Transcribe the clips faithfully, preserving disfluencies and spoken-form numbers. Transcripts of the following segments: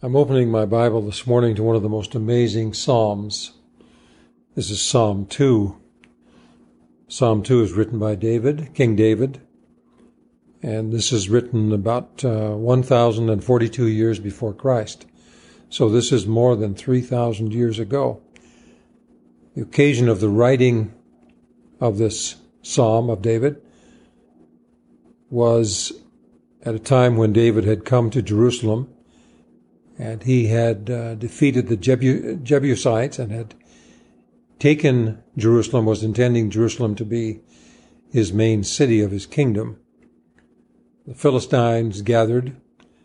I'm opening my Bible this morning to one of the most amazing Psalms. This is Psalm two. Psalm two is written by David, King David, and this is written about uh, one thousand forty-two years before Christ. So this is more than three thousand years ago. The occasion of the writing of this Psalm of David was at a time when David had come to Jerusalem, and he had uh, defeated the Jebu- Jebusites and had taken Jerusalem, was intending Jerusalem to be his main city of his kingdom. The Philistines gathered,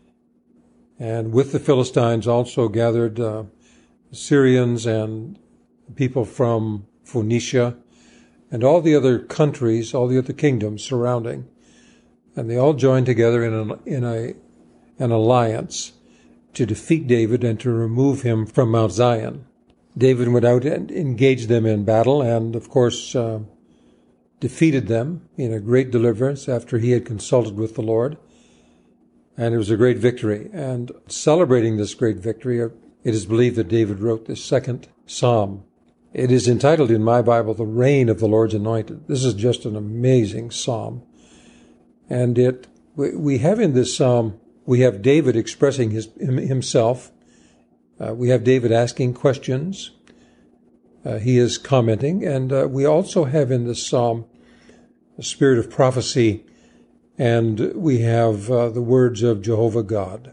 and with the Philistines also gathered uh, Syrians and people from Phoenicia and all the other countries, all the other kingdoms surrounding. And they all joined together in, an, in a, an alliance to defeat David and to remove him from Mount Zion. David went out and engaged them in battle and, of course, uh, defeated them in a great deliverance after he had consulted with the Lord. And it was a great victory. And celebrating this great victory, it is believed that David wrote this second psalm. It is entitled in my Bible, The Reign of the Lord's Anointed. This is just an amazing psalm. And it we, we have in this psalm, we have David expressing his himself. Uh, we have David asking questions. Uh, he is commenting. And uh, we also have in this psalm a spirit of prophecy. And we have uh, the words of Jehovah God.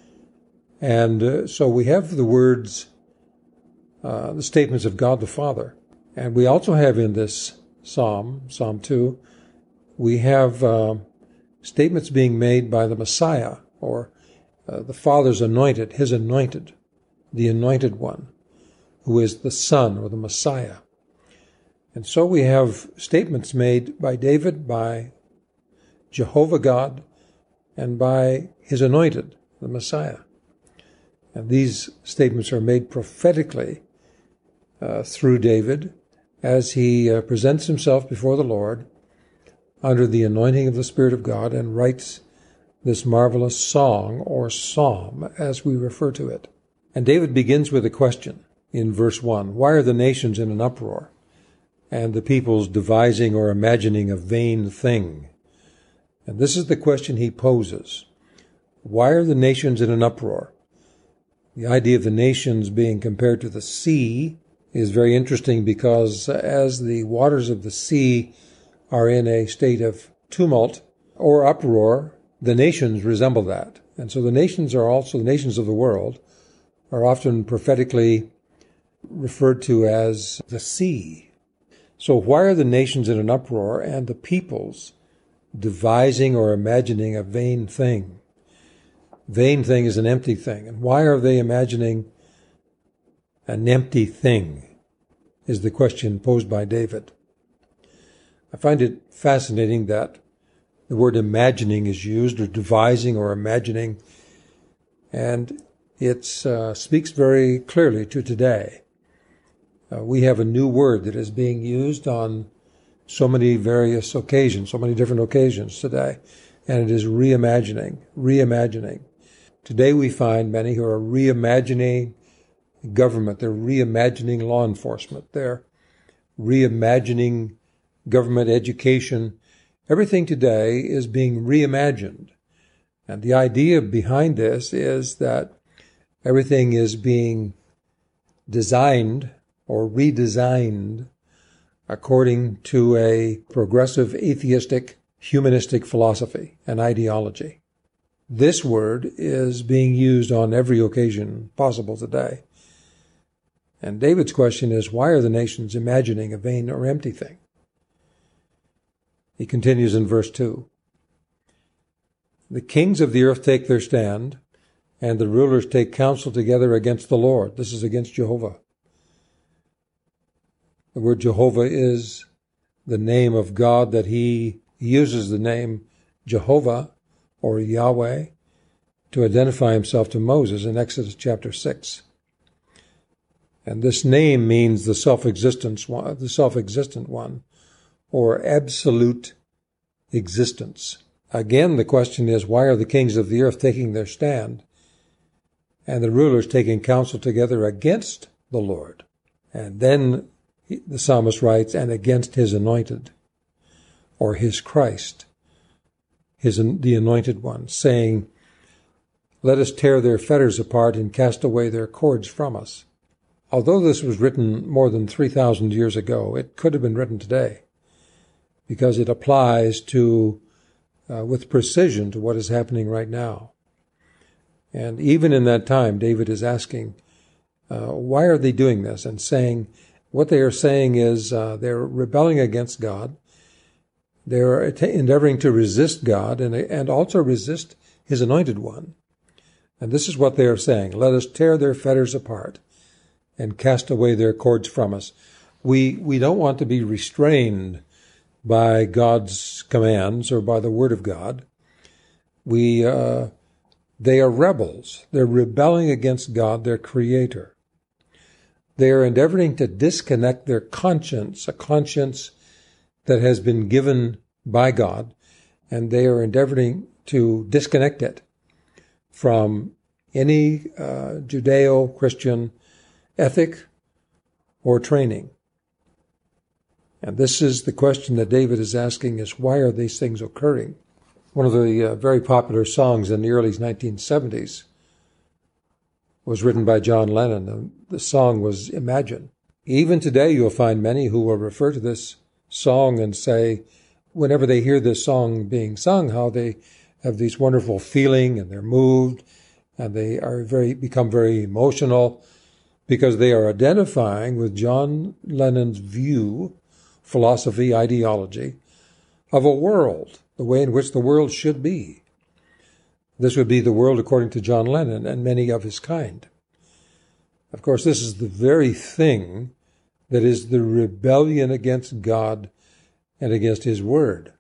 And uh, so we have the words, uh, the statements of God the Father. And we also have in this psalm, Psalm two, we have uh, statements being made by the Messiah, or uh, the Father's anointed, his anointed, the anointed one, who is the Son, or the Messiah. And so we have statements made by David, by Jehovah God, and by his anointed, the Messiah. And these statements are made prophetically uh, through David as he uh, presents himself before the Lord under the anointing of the Spirit of God and writes this marvelous song or psalm as we refer to it. And David begins with a question in verse one. Why are the nations in an uproar and the peoples devising or imagining a vain thing? And this is the question he poses. Why are the nations in an uproar? The idea of the nations being compared to the sea is very interesting because as the waters of the sea are in a state of tumult or uproar, the nations resemble that. And so the nations are also, the nations of the world are often prophetically referred to as the sea. So why are the nations in an uproar and the peoples devising or imagining a vain thing? Vain thing is an empty thing. And why are they imagining an empty thing is the question posed by David. I find it fascinating that the word imagining is used, or devising or imagining, and it uh, speaks very clearly to today. Uh, we have a new word that is being used on so many various occasions, so many different occasions today, and it is reimagining, reimagining. Today we find many who are reimagining government, they're reimagining law enforcement, they're reimagining government education. Everything today is being reimagined. And the idea behind this is that everything is being designed or redesigned according to a progressive, atheistic, humanistic philosophy and ideology. This word is being used on every occasion possible today. And David's question is, why are the nations imagining a vain or empty thing? He continues in verse two. The kings of the earth take their stand, and the rulers take counsel together against the Lord. This is against Jehovah. The word Jehovah is the name of God that he uses the name Jehovah or Yahweh to identify himself to Moses in Exodus chapter six. And this name means the self-existence one, the self-existent one, or absolute existence. Again, the question is, why are the kings of the earth taking their stand? and the rulers taking counsel together against the Lord. And then the psalmist writes, and against his anointed, or his Christ, his the anointed one, saying, let us tear their fetters apart and cast away their cords from us. Although this was written more than three thousand years ago, it could have been written today, because it applies to, uh, with precision to what is happening right now. And even in that time, David is asking, uh, why are they doing this? And saying, what they are saying is uh, they're rebelling against God. They're endeavoring to resist God and, and also resist his anointed one. And this is what they are saying. Let us tear their fetters apart and cast away their cords from us. We, we don't want to be restrained by God's commands or by the word of God. We, uh, they are rebels. They're rebelling against God, their creator. They are endeavoring to disconnect their conscience, a conscience that has been given by God, and they are endeavoring to disconnect it from any uh, Judeo-Christian ethic or training. And this is the question that David is asking, is why are these things occurring? One of the uh, very popular songs in the early nineteen seventies was written by John Lennon, and the song was Imagine. Even today you'll find many who will refer to this song and say, whenever they hear this song being sung, how they have these wonderful feeling and they're moved and they are very become very emotional because they are identifying with John Lennon's view, philosophy, ideology of a world, the way in which the world should be. This would be the world according to John Lennon and many of his kind. Of course, this is the very thing that is the rebellion against God and against his word.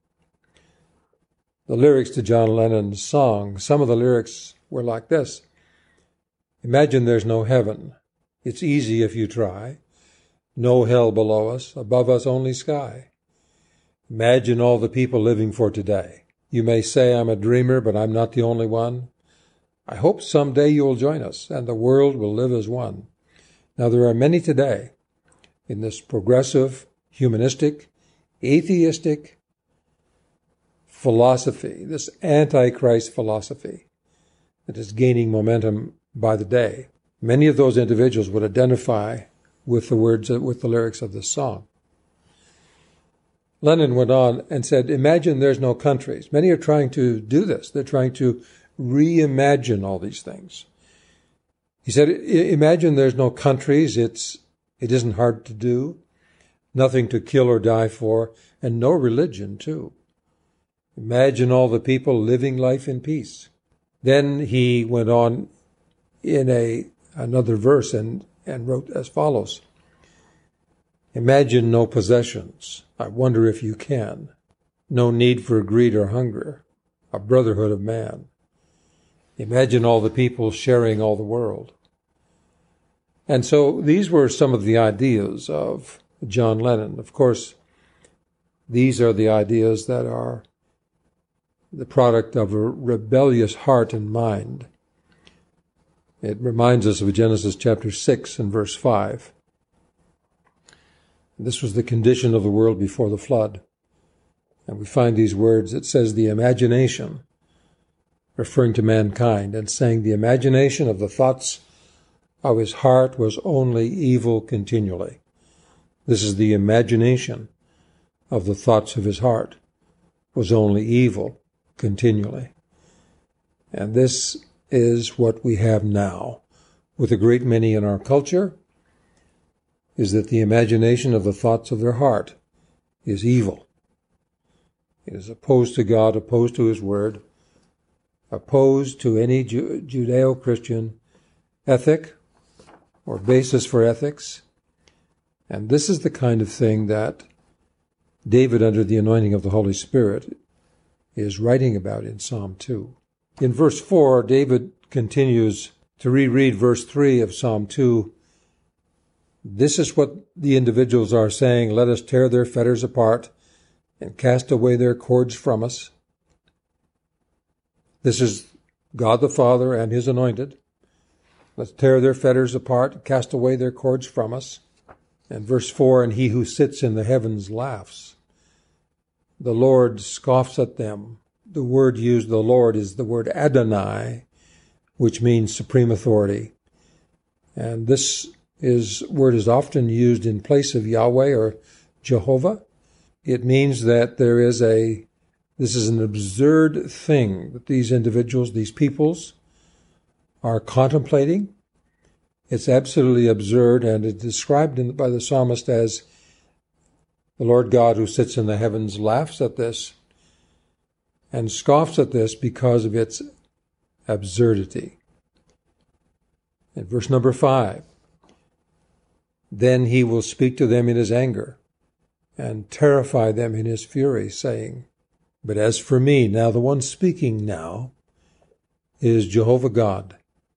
The lyrics to John Lennon's song, some of the lyrics were like this. Imagine there's no heaven. It's easy if you try. No hell below us, above us only sky. Imagine all the people living for today. You may say I'm a dreamer, but I'm not the only one. I hope someday you'll join us and the world will live as one. Now there are many today in this progressive, humanistic, atheistic philosophy, this antichrist philosophy that is gaining momentum by the day. Many of those individuals would identify with the words, with the lyrics of this song. Lennon went on and said, imagine there's no countries. Many are trying to do this. They're trying to reimagine all these things. He said, imagine there's no countries. It's, it isn't hard to do. Nothing to kill or die for, and no religion, too. Imagine all the people living life in peace. Then he went on in a another verse and, and wrote as follows. Imagine no possessions. I wonder if you can. No need for greed or hunger. A brotherhood of man. Imagine all the people sharing all the world. And so these were some of the ideas of John Lennon. Of course, these are the ideas that are the product of a rebellious heart and mind. It reminds us of Genesis chapter six and verse five. This was the condition of the world before the flood. And we find these words. It says the imagination, referring to mankind, and saying the imagination of the thoughts of his heart was only evil continually. This is the imagination of the thoughts of his heart was only evil continually. And this is what we have now with a great many in our culture, is that the imagination of the thoughts of their heart is evil. It is opposed to God, opposed to his word, opposed to any Ju- Judeo-Christian ethic or basis for ethics. And this is the kind of thing that David, under the anointing of the Holy Spirit, is writing about in Psalm two. In verse four, David continues to reread verse three of Psalm two. This is what the individuals are saying. Let us tear their fetters apart and cast away their cords from us. This is God the Father and his anointed. Let's tear their fetters apart, cast away their cords from us. And verse four, and he who sits in the heavens laughs. The Lord scoffs at them. The word used, the Lord, is the word Adonai, which means supreme authority. And this is word is often used in place of Yahweh or Jehovah. It means that there is a, this is an absurd thing that these individuals, these peoples, are contemplating. It's absolutely absurd, and it's described in, by the psalmist as the Lord God who sits in the heavens laughs at this and scoffs at this because of its absurdity. In verse number five, then he will speak to them in his anger and terrify them in his fury, saying, but as for me, now the one speaking now is Jehovah God.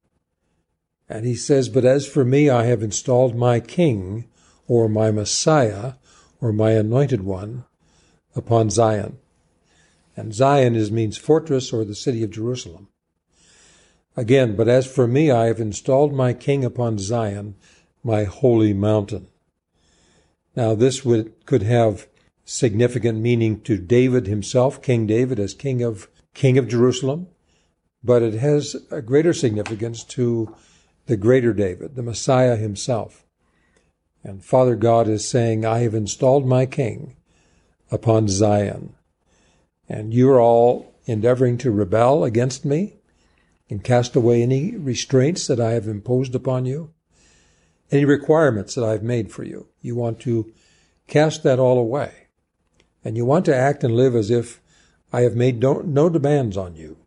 And he says, but as for me, I have installed my king, or my Messiah, or my anointed one, upon Zion. And Zion is means fortress or the city of Jerusalem. Again, but as for me, I have installed my king upon Zion, my holy mountain. Now this would, could have significant meaning to David himself, King David as king of, king of Jerusalem, but it has a greater significance to the greater David, the Messiah himself. And Father God is saying, I have installed my king upon Zion. And you're all endeavoring to rebel against me and cast away any restraints that I have imposed upon you, any requirements that I've made for you. You want to cast that all away. And you want to act and live as if I have made no, no demands on you.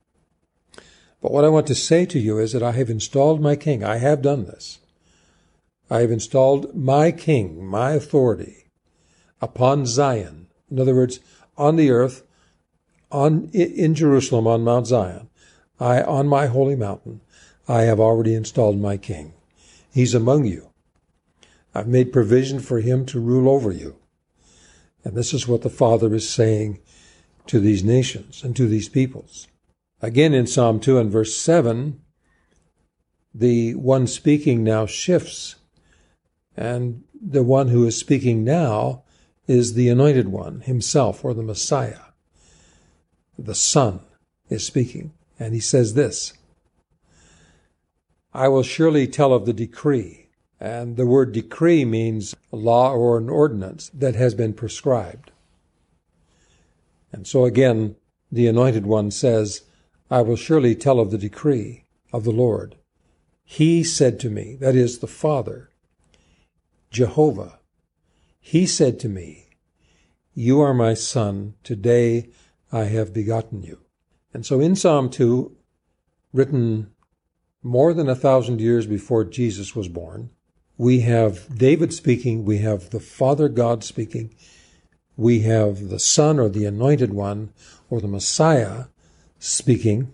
But what I want to say to you is that I have installed my king. I have done this. I have installed my king, my authority, upon Zion. In other words, on the earth, on in Jerusalem, on Mount Zion. I, on my holy mountain, I have already installed my king. He's among you. I've made provision for him to rule over you. And this is what the Father is saying to these nations and to these peoples. Again, in Psalm two and verse seven, the one speaking now shifts, and the one who is speaking now is the Anointed One himself, or the Messiah. The Son is speaking, and he says this, I will surely tell of the decree. And the word decree means a law or an ordinance that has been prescribed. And so again, the Anointed One says, I will surely tell of the decree of the Lord. He said to me, that is the Father, Jehovah, he said to me, you are my son, today I have begotten you. And so in Psalm two, written more than a thousand years before Jesus was born, we have David speaking, we have the Father God speaking, we have the Son or the Anointed One or the Messiah speaking,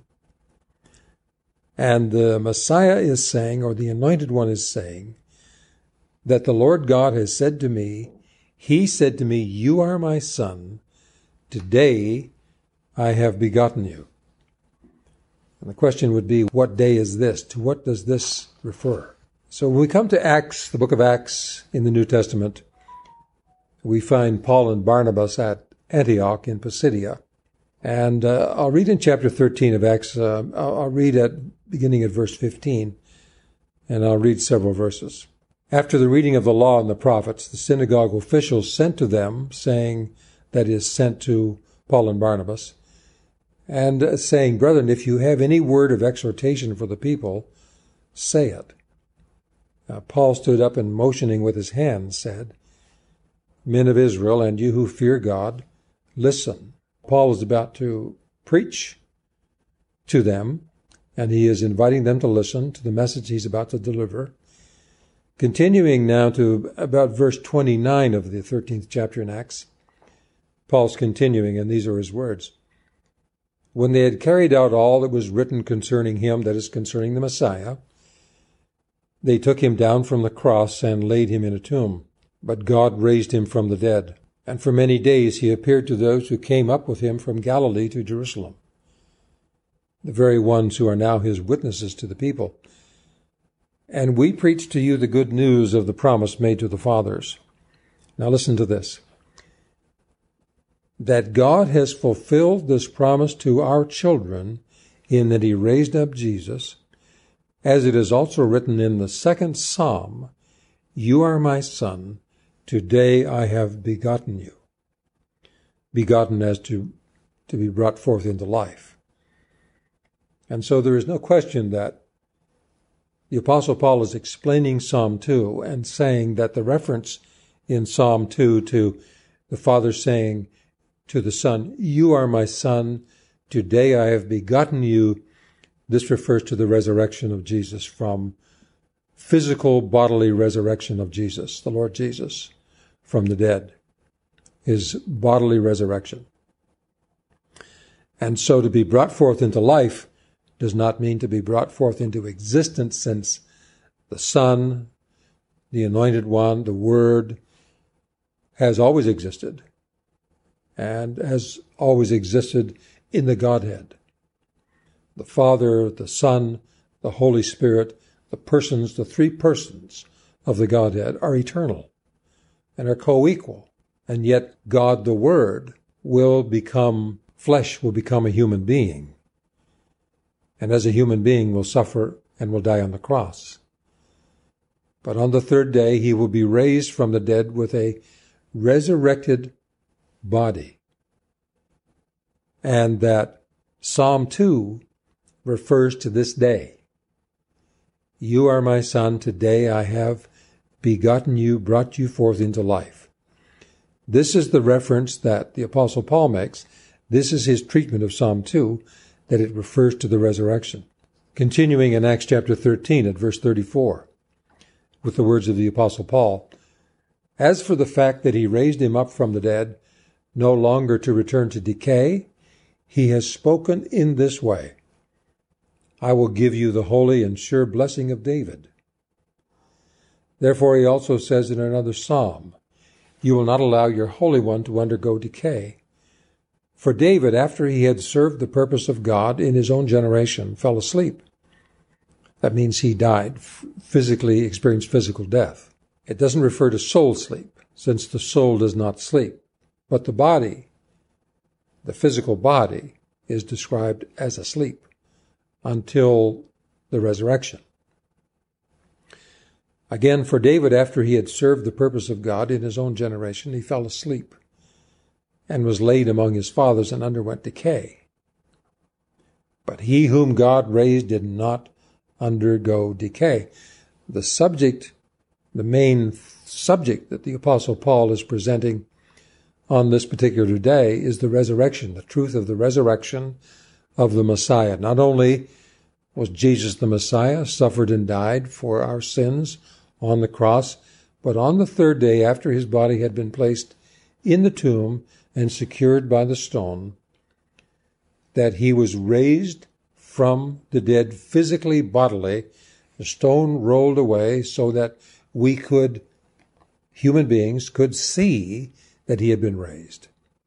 and the Messiah is saying, or the Anointed One is saying, that the Lord God has said to me, he said to me, you are my son, today I have begotten you. And the question would be, what day is this? To what does this refer? So when we come to Acts, the book of Acts in the New Testament, we find Paul and Barnabas at Antioch in Pisidia. And uh, I'll read in chapter thirteen of Acts, uh, I'll, I'll read at beginning at verse fifteen, and I'll read several verses. After the reading of the law and the prophets, the synagogue officials sent to them, saying, that is, sent to Paul and Barnabas, and uh, saying, brethren, if you have any word of exhortation for the people, say it. Uh, Paul stood up and motioning with his hand said, men of Israel, and you who fear God, listen. Paul is about to preach to them, and he is inviting them to listen to the message he's about to deliver. Continuing now to about verse twenty-nine of the thirteenth chapter in Acts, Paul's continuing, and these are his words. When they had carried out all that was written concerning him, that is, concerning the Messiah, they took him down from the cross and laid him in a tomb. But God raised him from the dead. And for many days he appeared to those who came up with him from Galilee to Jerusalem, the very ones who are now his witnesses to the people. And we preach to you the good news of the promise made to the fathers. Now listen to this. That God has fulfilled this promise to our children in that he raised up Jesus, as it is also written in the second Psalm, you are my son, today I have begotten you. Begotten as to, to be brought forth into life. And so there is no question that the Apostle Paul is explaining Psalm two and saying that the reference in Psalm two to the Father saying to the Son, you are my son, today I have begotten you, this refers to the resurrection of Jesus from physical bodily resurrection of Jesus, the Lord Jesus, from the dead, his bodily resurrection. And so to be brought forth into life does not mean to be brought forth into existence, since the Son, the Anointed One, the Word, has always existed and has always existed in the Godhead. The Father, the Son, the Holy Spirit, the persons, the three persons of the Godhead are eternal and are co-equal. And yet God, the Word, will become flesh, will become a human being. And as a human being will suffer and will die on the cross. But on the third day he will be raised from the dead with a resurrected body. And that Psalm two refers to this day. You are my son, today I have begotten you, brought you forth into life. This is the reference that the Apostle Paul makes. This is his treatment of Psalm two, that it refers to the resurrection. Continuing in Acts chapter thirteen at verse thirty-four, with the words of the Apostle Paul, as for the fact that he raised him up from the dead, no longer to return to decay, he has spoken in this way, I will give you the holy and sure blessing of David. Therefore he also says in another psalm, you will not allow your Holy One to undergo decay. For David, after he had served the purpose of God in his own generation, fell asleep. That means he died, physically experienced physical death. It doesn't refer to soul sleep, since the soul does not sleep. But the body, the physical body, is described as asleep until the resurrection. Again, for David, after he had served the purpose of God in his own generation, he fell asleep and was laid among his fathers and underwent decay. But he whom God raised did not undergo decay. The subject, the main subject that the Apostle Paul is presenting on this particular day is the resurrection, the truth of the resurrection of the Messiah. Not only was Jesus the Messiah, suffered and died for our sins on the cross, but on the third day after his body had been placed in the tomb and secured by the stone, that he was raised from the dead physically, bodily, the stone rolled away so that we could, human beings, could see that he had been raised.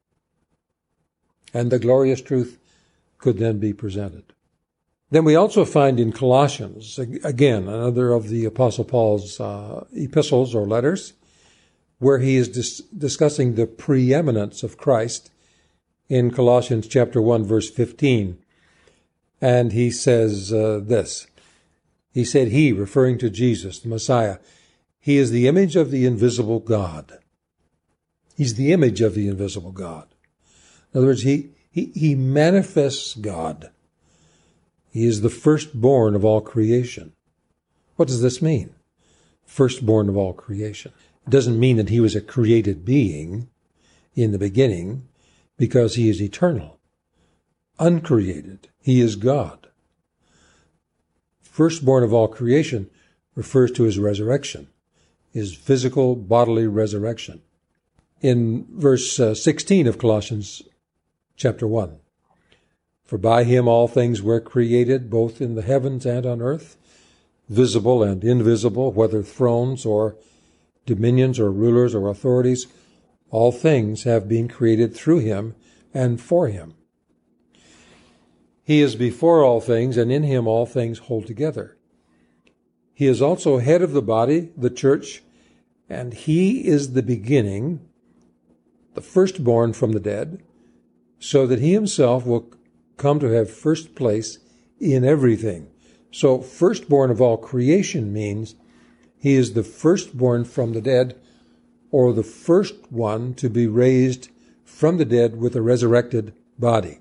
And the glorious truth could then be presented. Then we also find in Colossians, again, another of the Apostle Paul's uh, epistles or letters, where he is dis- discussing the preeminence of Christ in Colossians chapter one, verse fifteen. And he says uh, this. He said, he, referring to Jesus, the Messiah, he is the image of the invisible God. He's the image of the invisible God. In other words, he, he, he manifests God. He is the firstborn of all creation. What does this mean? Firstborn of all creation. It doesn't mean that he was a created being in the beginning, because he is eternal, uncreated. He is God. Firstborn of all creation refers to his resurrection, his physical bodily resurrection. In verse uh, sixteen of Colossians chapter one, for by him all things were created, both in the heavens and on earth, visible and invisible, whether thrones or dominions or rulers or authorities, all things have been created through him and for him. He is before all things, and in him all things hold together. He is also head of the body, the church, and he is the beginning, the firstborn from the dead, so that he himself will come to have first place in everything. So firstborn of all creation means he is the firstborn from the dead, or the first one to be raised from the dead with a resurrected body.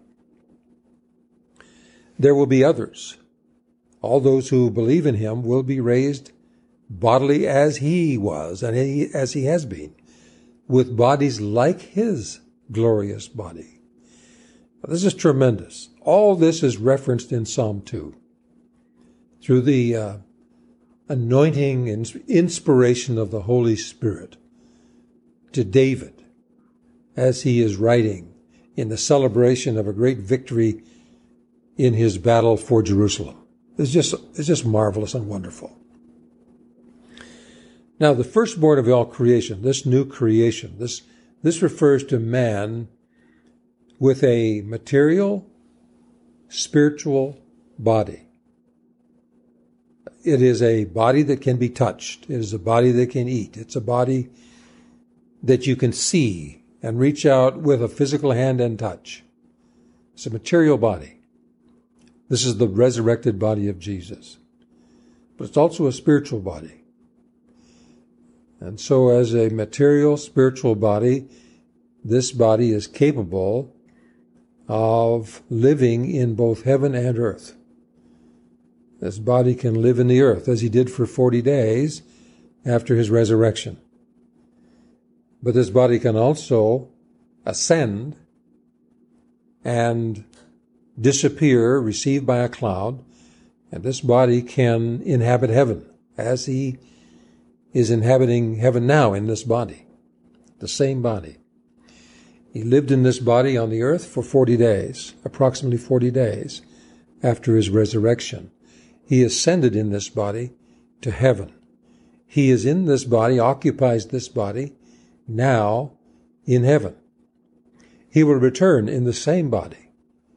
There will be others. All those who believe in him will be raised bodily as he was and he, as he has been, with bodies like his glorious body. Now, this is tremendous. All this is referenced in Psalm two. Through the uh, anointing and inspiration of the Holy Spirit to David as he is writing in the celebration of a great victory in his battle for Jerusalem. It's just, it's just marvelous and wonderful. Now, the firstborn of all creation, this new creation, this, this refers to man with a material, spiritual body. It is a body that can be touched. It is a body that can eat. It's a body that you can see and reach out with a physical hand and touch. It's a material body. This is the resurrected body of Jesus. But it's also a spiritual body. And so as a material, spiritual body, this body is capable of living in both heaven and earth. This body can live in the earth as he did for forty days after his resurrection. But this body can also ascend and disappear, received by a cloud, and this body can inhabit heaven as he is inhabiting heaven now in this body, the same body. He lived in this body on the earth for forty days, approximately forty days after his resurrection. He ascended in this body to heaven. He is in this body, occupies this body, now in heaven. He will return in the same body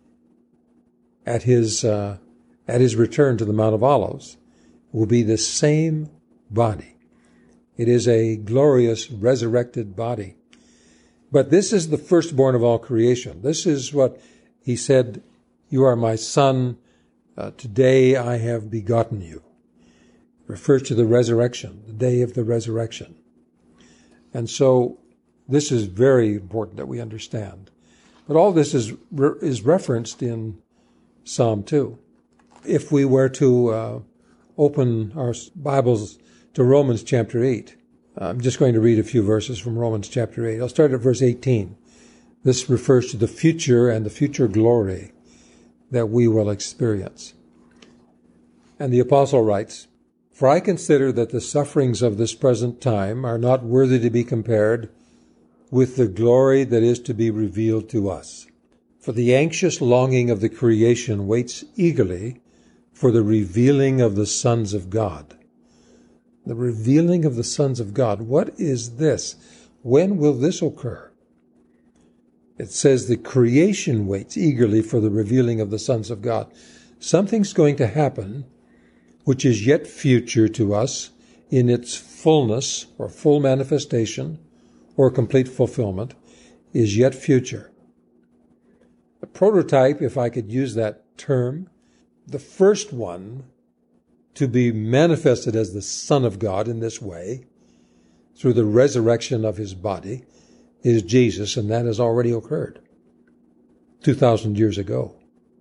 at his uh, at his return to the Mount of Olives. It will be the same body. It is a glorious resurrected body. But this is the firstborn of all creation. This is what he said, "You are my son. Uh, today I have begotten you." It refers to the resurrection, the day of the resurrection. And so this is very important that we understand. But all this is re- is referenced in Psalm two. If we were to uh, open our Bibles to Romans chapter eight, I'm just going to read a few verses from Romans chapter eight. I'll start at verse eighteen. This refers to the future and the future glory that we will experience. And the apostle writes, "For I consider that the sufferings of this present time are not worthy to be compared with the glory that is to be revealed to us. For the anxious longing of the creation waits eagerly for the revealing of the sons of God." The revealing of the sons of God. What is this? When will this occur? It says the creation waits eagerly for the revealing of the sons of God. Something's going to happen which is yet future to us in its fullness or full manifestation or complete fulfillment is yet future. The prototype, if I could use that term, the first one to be manifested as the Son of God in this way, through the resurrection of his body, is Jesus, and that has already occurred two thousand years ago.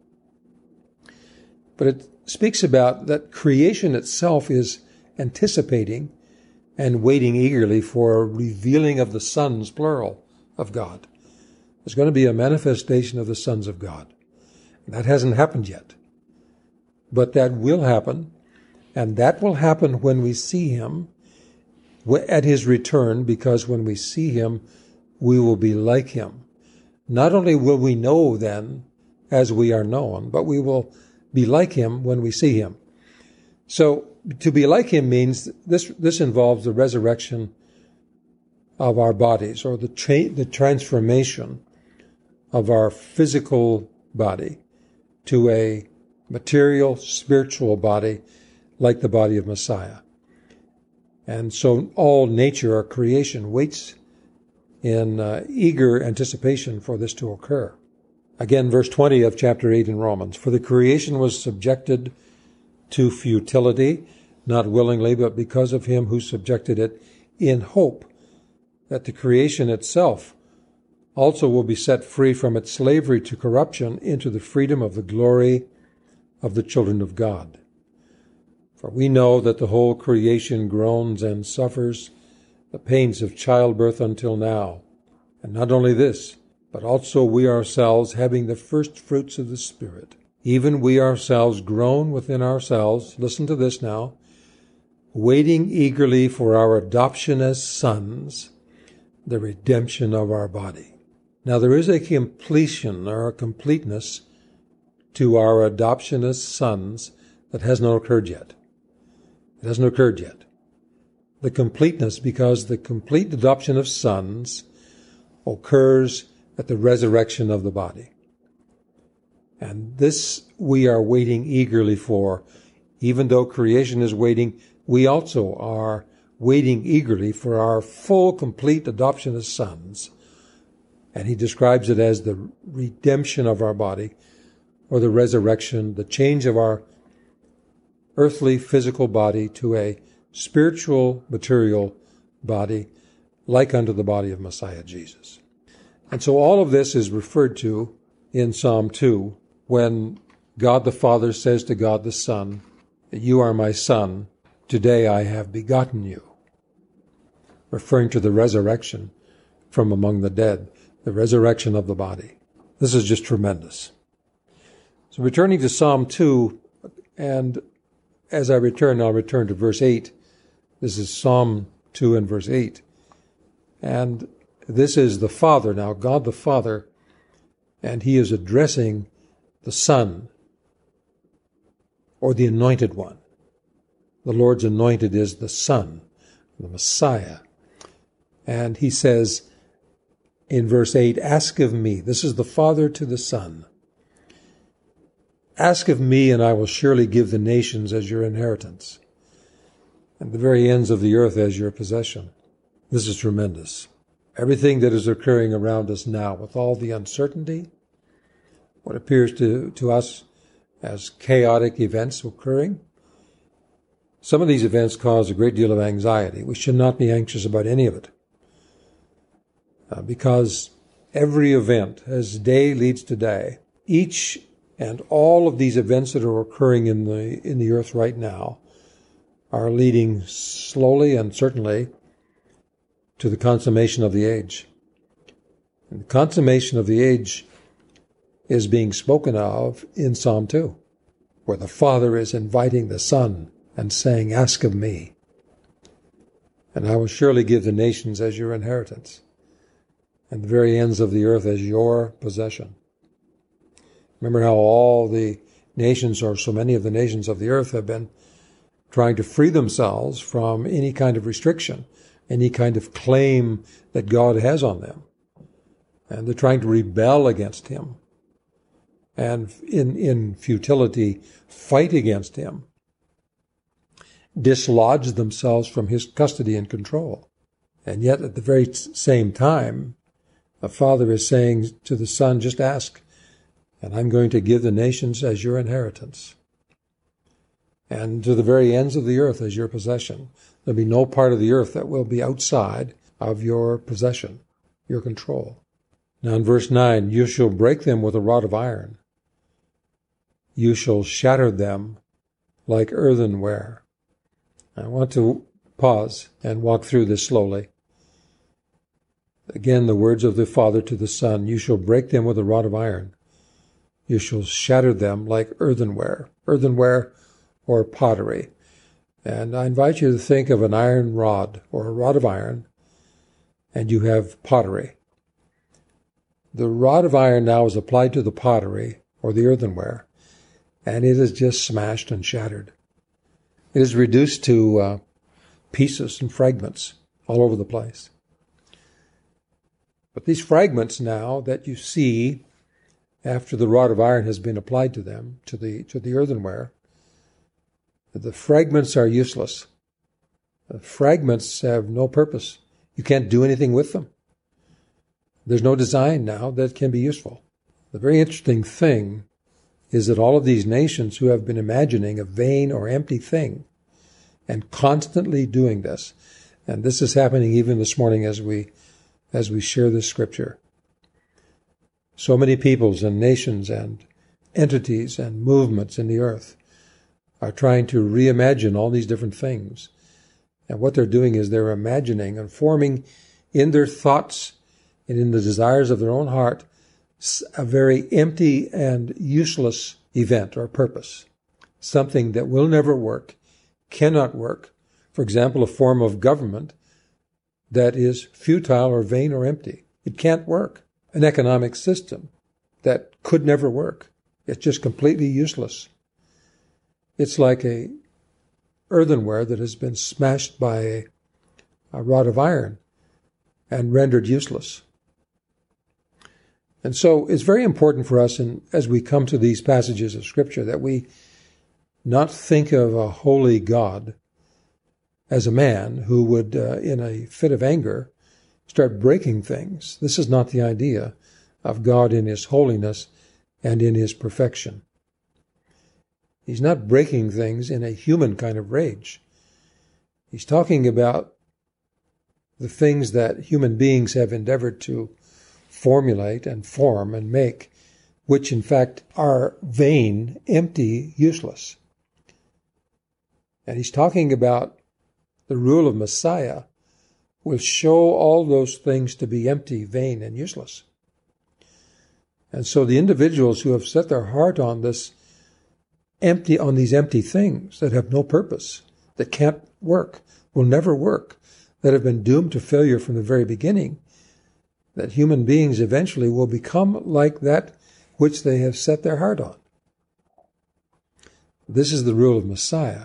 But it speaks about that creation itself is anticipating and waiting eagerly for a revealing of the sons, plural, of God. There's going to be a manifestation of the sons of God. That hasn't happened yet. But that will happen, and that will happen when we see him at his return, because when we see him, we will be like him. Not only will we know then as we are known, but we will be like him when we see him. So to be like him means this this involves the resurrection of our bodies, or the tra- the transformation of our physical body to a material, spiritual body like the body of Messiah. And so all nature or creation waits in uh, eager anticipation for this to occur. Again, verse twenty of chapter eight in Romans. For the creation was subjected to futility, not willingly, but because of him who subjected it, in hope that the creation itself also will be set free from its slavery to corruption into the freedom of the glory of the children of God. For we know that the whole creation groans and suffers the pains of childbirth until now. And not only this, but also we ourselves, having the first fruits of the Spirit, even we ourselves groan within ourselves, listen to this now, waiting eagerly for our adoption as sons, the redemption of our body. Now there is a completion or a completeness to our adoption as sons that has not occurred yet. It hasn't occurred yet. The completeness, because the complete adoption of sons occurs at the resurrection of the body. And this we are waiting eagerly for. Even though creation is waiting, we also are waiting eagerly for our full, complete adoption as sons. And he describes it as the redemption of our body, or the resurrection, the change of our earthly physical body to a spiritual, material body, like unto the body of Messiah Jesus. And so all of this is referred to in Psalm two, when God the Father says to God the Son, "You are my Son, today I have begotten you," referring to the resurrection from among the dead, the resurrection of the body. This is just tremendous. So returning to Psalm two, and as I return, I'll return to verse eight. This is Psalm two and verse eight. And this is the Father, now God the Father, and he is addressing the Son, or the Anointed One. The Lord's anointed is the Son, the Messiah. And he says in verse eight, "Ask of me," this is the Father to the Son, "ask of me, and I will surely give the nations as your inheritance, and the very ends of the earth as your possession." This is tremendous. Everything that is occurring around us now, with all the uncertainty, what appears to, to us as chaotic events occurring, some of these events cause a great deal of anxiety. We should not be anxious about any of it, uh, because every event, as day leads to day, each and all of these events that are occurring in the in the earth right now are leading slowly and certainly to the consummation of the age. And the consummation of the age is being spoken of in Psalm two, where the Father is inviting the Son and saying, "Ask of me, and I will surely give the nations as your inheritance, and the very ends of the earth as your possession." Remember how all the nations, or so many of the nations of the earth, have been trying to free themselves from any kind of restriction, any kind of claim that God has on them. And they're trying to rebel against him, and in, in futility fight against him, dislodge themselves from his custody and control. And yet at the very same time, the Father is saying to the Son, "Just ask, and I'm going to give the nations as your inheritance, and to the very ends of the earth as your possession." There'll be no part of the earth that will be outside of your possession, your control. Now in verse nine, "You shall break them with a rod of iron. You shall shatter them like earthenware." I want to pause and walk through this slowly. Again, the words of the Father to the Son, "You shall break them with a rod of iron. You shall shatter them like earthenware." Earthenware or pottery. And I invite you to think of an iron rod or a rod of iron, and you have pottery. The rod of iron now is applied to the pottery or the earthenware, and it is just smashed and shattered. It is reduced to uh, pieces and fragments all over the place. But these fragments now that you see after the rod of iron has been applied to them, to the to the earthenware, The fragments are useless. The fragments have no purpose. You can't do anything with them. There's no design now that can be useful. The very interesting thing is that all of these nations who have been imagining a vain or empty thing and constantly doing this, and this is happening even this morning as we as we share this scripture. So many peoples and nations and entities and movements in the earth are trying to reimagine all these different things. And what they're doing is they're imagining and forming in their thoughts and in the desires of their own heart a very empty and useless event or purpose, something that will never work, cannot work. For example, a form of government that is futile or vain or empty. It can't work. An economic system that could never work. It's just completely useless. It's like a earthenware that has been smashed by a, a rod of iron and rendered useless. And so it's very important for us, in, as we come to these passages of Scripture, that we not think of a holy God as a man who would, uh, in a fit of anger, start breaking things. This is not the idea of God in His holiness and in His perfection. He's not breaking things in a human kind of rage. He's talking about the things that human beings have endeavored to formulate and form and make, which in fact are vain, empty, useless. And he's talking about the rule of Messiah will show all those things to be empty, vain, and useless. And so the individuals who have set their heart on this empty, on these empty things that have no purpose, that can't work, will never work, that have been doomed to failure from the very beginning, that human beings eventually will become like that which they have set their heart on. This is the rule of Messiah.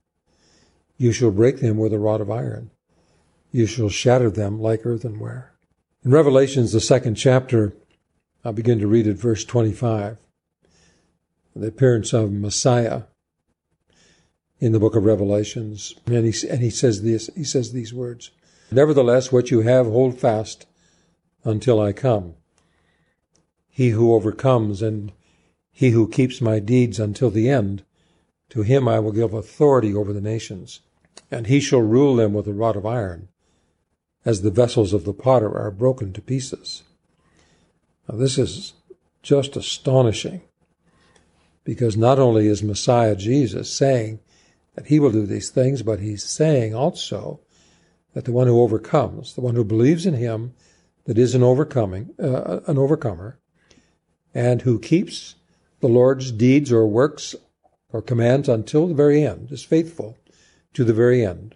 You shall break them with a rod of iron. You shall shatter them like earthenware. In Revelations, the second chapter, I'll begin to read at verse twenty-five. The appearance of Messiah in the book of Revelations. And he, and he says this, he says these words, "Nevertheless, what you have, hold fast until I come. He who overcomes and he who keeps my deeds until the end, to him I will give authority over the nations, and he shall rule them with a rod of iron, as the vessels of the potter are broken to pieces." Now this is just astonishing, because not only is Messiah Jesus saying that he will do these things, but he's saying also that the one who overcomes, the one who believes in him, that is an overcoming, uh, an overcomer, and who keeps the Lord's deeds or works or commands until the very end, is faithful to the very end.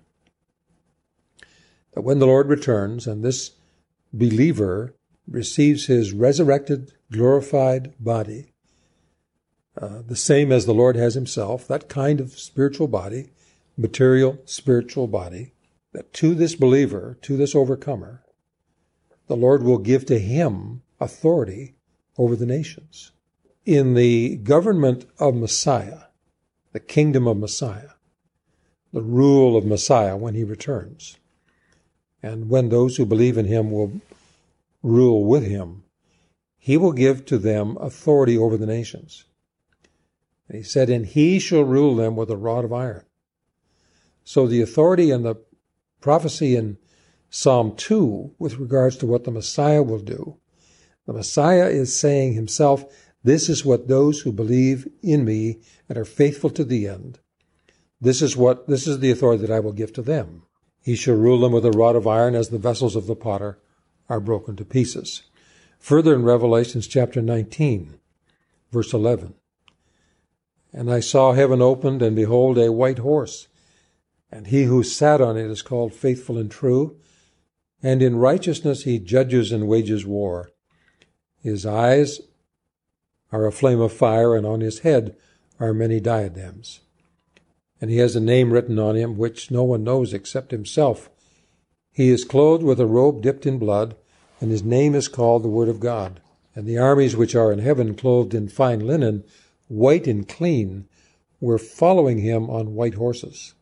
That when the Lord returns and this believer receives his resurrected, glorified body, uh, the same as the Lord has himself, that kind of spiritual body, material spiritual body, that to this believer, to this overcomer, the Lord will give to him authority over the nations. In the government of Messiah, the kingdom of Messiah, the rule of Messiah when he returns, and when those who believe in him will rule with him, he will give to them authority over the nations. And he said, "And he shall rule them with a rod of iron." So the authority and the prophecy in Psalm two with regards to what the Messiah will do, the Messiah is saying himself, this is what those who believe in me and are faithful to the end, this is what this is the authority that I will give to them. He shall rule them with a rod of iron, as the vessels of the potter are broken to pieces. Further in Revelations chapter nineteen, verse eleven, "And I saw heaven opened, and behold, a white horse, and he who sat on it is called Faithful and True, and in righteousness he judges and wages war. His eyes are a flame of fire, and on his head are many diadems. And he has a name written on him which no one knows except himself. He is clothed with a robe dipped in blood, and his name is called the Word of God. And the armies which are in heaven, clothed in fine linen, white and clean, were following him on white horses.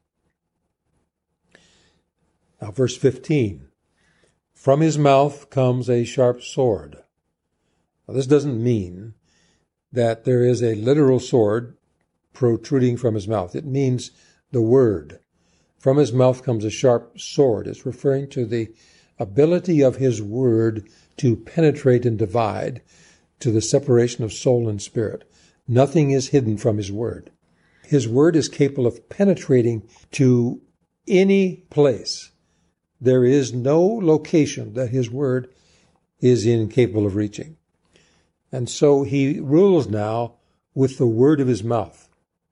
Now, verse fifteen. From his mouth comes a sharp sword. Now, this doesn't mean that there is a literal sword protruding from his mouth. It means the word. From his mouth comes a sharp sword. It's referring to the ability of his word to penetrate and divide to the separation of soul and spirit. Nothing is hidden from his word. His word is capable of penetrating to any place. There is no location that his word is incapable of reaching. And so he rules now with the word of his mouth,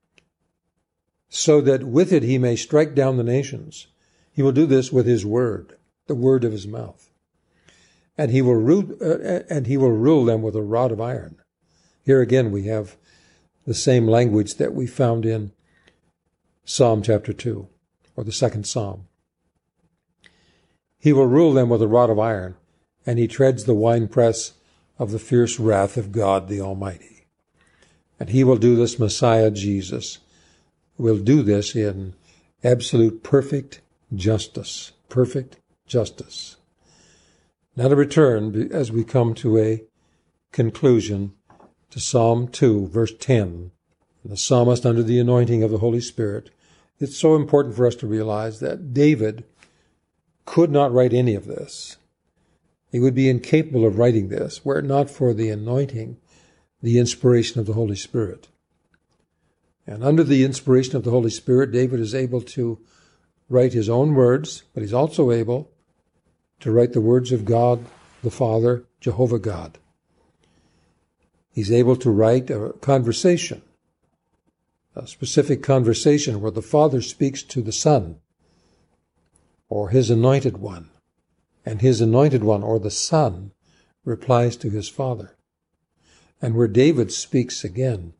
so that with it he may strike down the nations. He will do this with his word, the word of his mouth. And he will rule, uh, and he will rule them with a rod of iron. Here again we have the same language that we found in Psalm chapter two, or the second Psalm. He will rule them with a rod of iron, and he treads the winepress of the fierce wrath of God the Almighty. And he will do this, Messiah Jesus will do this in absolute perfect justice. Perfect justice. Now to return, as we come to a conclusion, to Psalm two, verse ten. The psalmist under the anointing of the Holy Spirit. It's so important for us to realize that David could not write any of this. He would be incapable of writing this were it not for the anointing, the inspiration of the Holy Spirit. And under the inspiration of the Holy Spirit, David is able to write his own words, but he's also able to write the words of God, the Father, Jehovah God. He's able to write a conversation, a specific conversation where the Father speaks to the Son, or his anointed one, and his anointed one, or the Son, replies to his Father, and where David speaks again.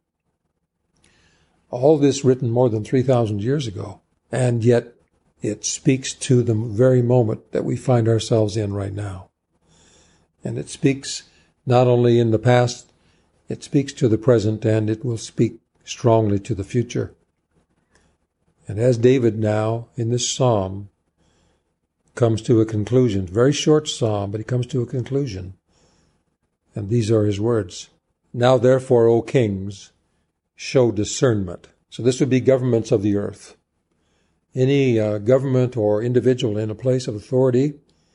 All this written more than three thousand years ago, and yet it speaks to the very moment that we find ourselves in right now. And it speaks not only in the past, it speaks to the present, and it will speak strongly to the future. And as David now, in this psalm, comes to a conclusion, very short psalm, but he comes to a conclusion, and these are his words. Now therefore, O kings, show discernment. So this would be governments of the earth. Any uh, government or individual in a place of authority,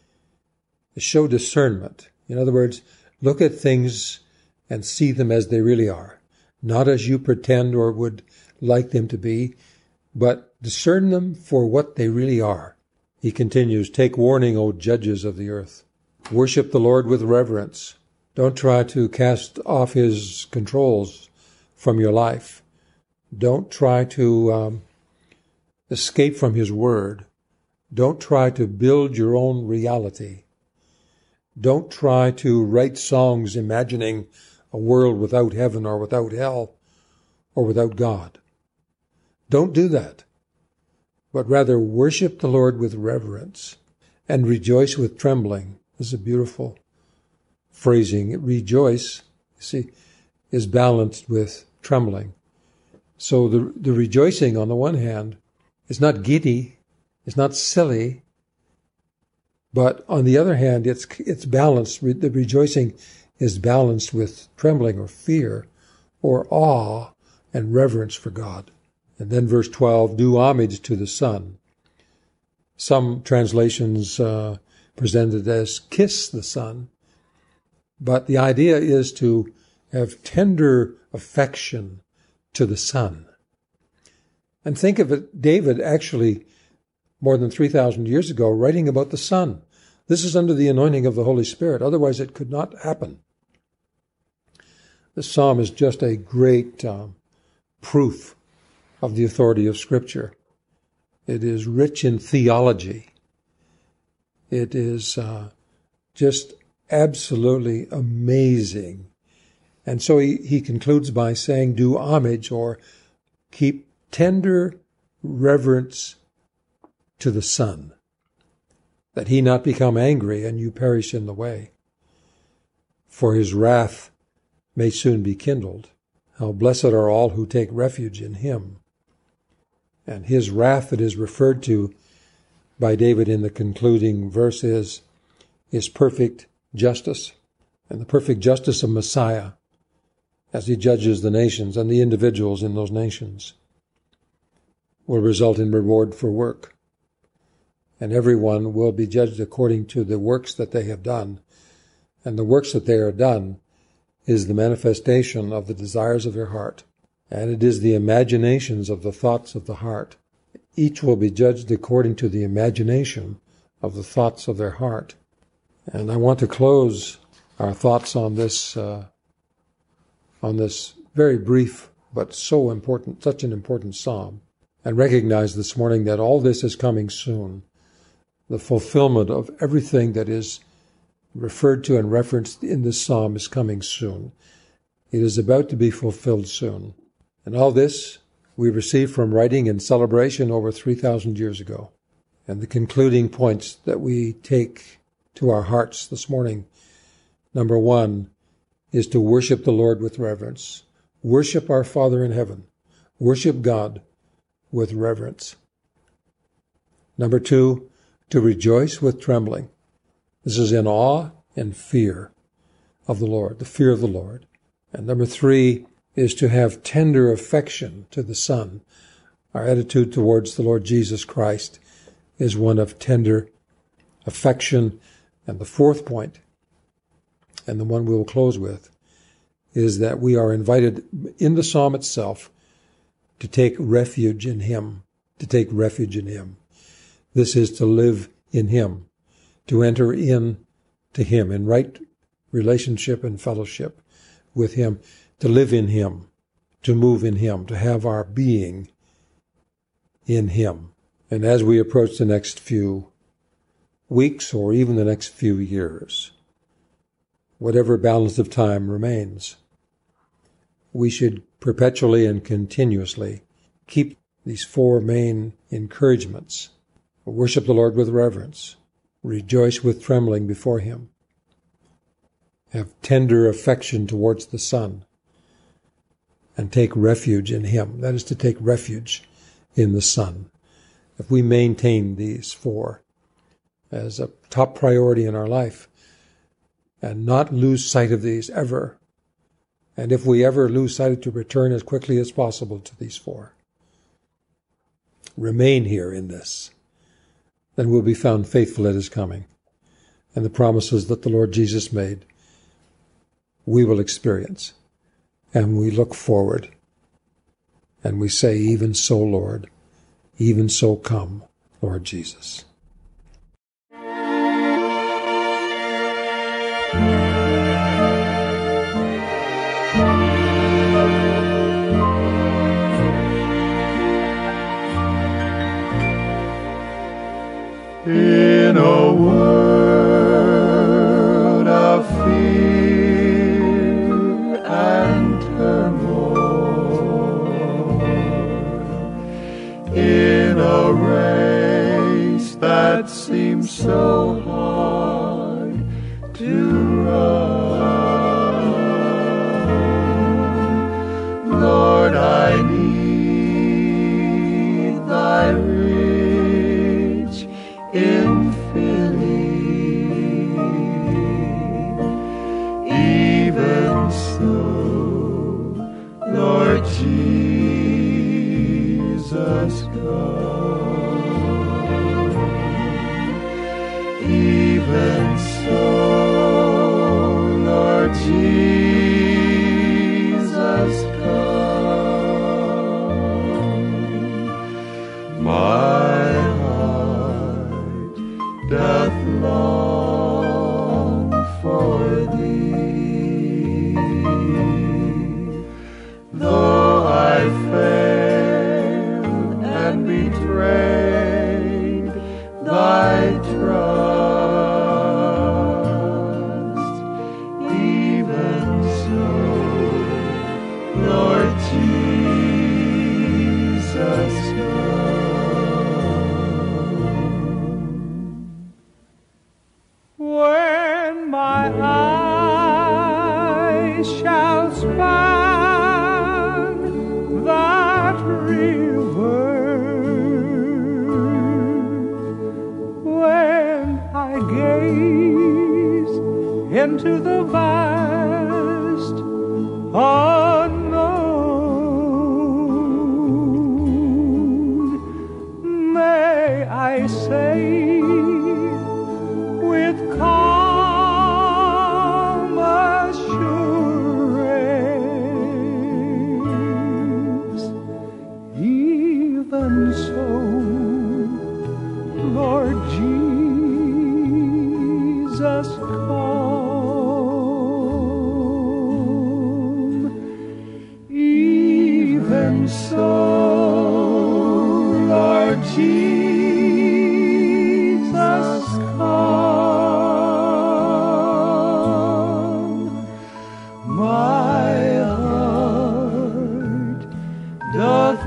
show discernment. In other words, look at things and see them as they really are. Not as you pretend or would like them to be, but discern them for what they really are. He continues, take warning, O judges of the earth. Worship the Lord with reverence. Don't try to cast off his controls from your life. Don't try to um, escape from his word. Don't try to build your own reality. Don't try to write songs imagining a world without heaven or without hell or without God. Don't do that, but rather worship the Lord with reverence and rejoice with trembling. This is a beautiful phrasing. Rejoice, you see, is balanced with trembling. So the, the rejoicing, on the one hand, is not giddy, it's not silly, but on the other hand, it's it's balanced. The rejoicing is balanced with trembling or fear or awe and reverence for God. And then verse twelve, do homage to the Son. Some translations uh, present it as kiss the Son, but the idea is to have tender affection to the Son. And think of it, David actually, more than three thousand years ago, writing about the Son. This is under the anointing of the Holy Spirit. Otherwise, it could not happen. This psalm is just a great um, proof of the authority of Scripture. It is rich in theology. It is uh, just absolutely amazing. And so he, he concludes by saying, do homage or keep tender reverence to the Son, that he not become angry and you perish in the way. For his wrath may soon be kindled. How blessed are all who take refuge in him. And his wrath that is referred to by David in the concluding verse is, is perfect justice, and the perfect justice of Messiah as he judges the nations and the individuals in those nations will result in reward for work. And everyone will be judged according to the works that they have done. And the works that they are done is the manifestation of the desires of their heart. And it is the imaginations of the thoughts of the heart. Each will be judged according to the imagination of the thoughts of their heart. And I want to close our thoughts on this, uh, on this very brief but so important, such an important psalm, and recognize this morning that all this is coming soon. The fulfillment of everything that is referred to and referenced in this psalm is coming soon. It is about to be fulfilled soon. And all this we received from writing in celebration over three thousand years ago. And the concluding points that we take to our hearts this morning, number one, is to worship the Lord with reverence. Worship our Father in heaven. Worship God with reverence. Number two, to rejoice with trembling. This is in awe and fear of the Lord, the fear of the Lord. And number three is to have tender affection to the Son. Our attitude towards the Lord Jesus Christ is one of tender affection. And the fourth point, and the one we will close with, is that we are invited in the psalm itself to take refuge in him, to take refuge in him. This is to live in him, to enter in to him in right relationship and fellowship with him, to live in him, to move in him, to have our being in him. And as we approach the next few weeks or even the next few years, whatever balance of time remains, we should perpetually and continuously keep these four main encouragements. Worship the Lord with reverence. Rejoice with trembling before him. Have tender affection towards the Son. And take refuge in him. That is to take refuge in the Son. If we maintain these four as a top priority in our life and not lose sight of these ever, and if we ever lose sight, to return as quickly as possible to these four, remain here in this, then we'll be found faithful at his coming. And the promises that the Lord Jesus made, we will experience. And we look forward. And we say, even so, Lord, even so come, Lord Jesus. In a world of fear and turmoil, in a race that seems so hard to run, Lord, I need thy rich infilling into the vast unknown. May I say with calm assurance, even so, Lord Jesus, come. Even so, Lord Jesus, come. My heart doth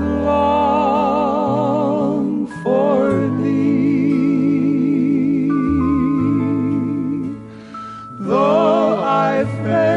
long for thee, though I fail